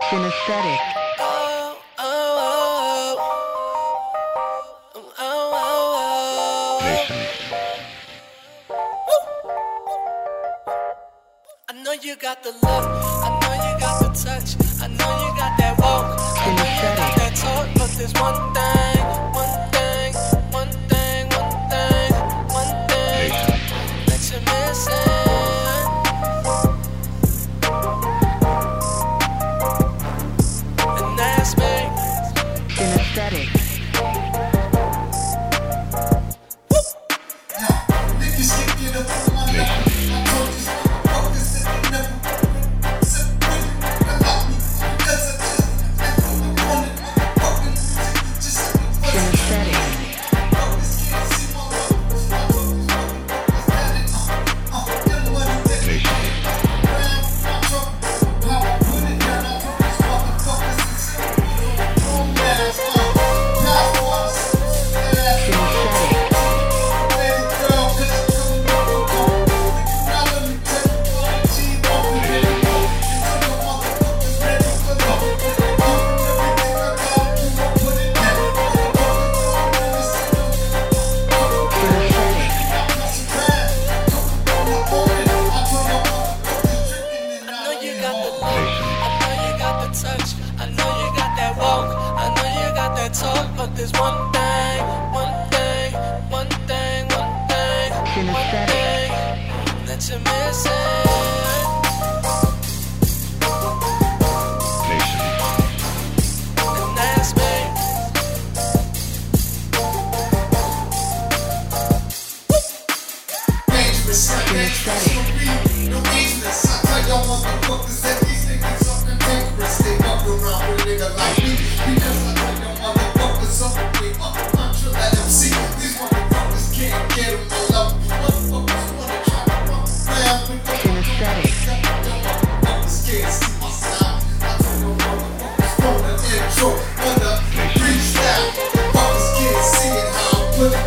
Synesthetic. Oh, oh, oh, oh, oh, oh. Nation. I know you got the look, I know you got the touch, I know you got that walk, I know you got that talk, but there's one thing, that you're missing. And that's me. Synesthetic. I know you got that walk, I know you got that talk, but there's one thing that you're missing. And that's me. No dangerous. I tell y'all motherfuckers that these niggas are dangerous. They walk around with a nigga like me because I tell y'all motherfuckers I'm sure that MC. These motherfuckers can't get them all up. Motherfuckers wanna try to run around with the motherfuckers can't see my style. I tell y'all motherfuckers on the intro, on the freestyle. Motherfuckers can't see it how I put it.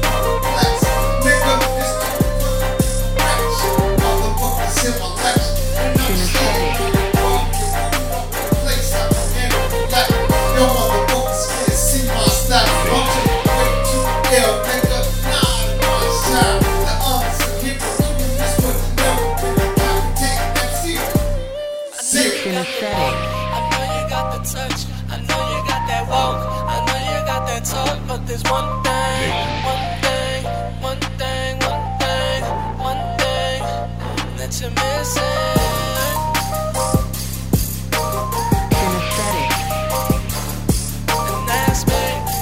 I know you got the touch, I know you got that walk, I know you got that talk, but there's one thing that you're missing. And that's me.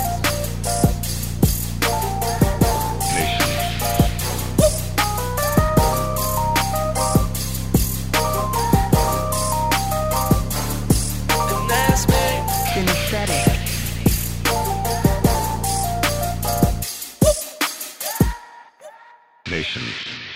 Synesthetic. Nation.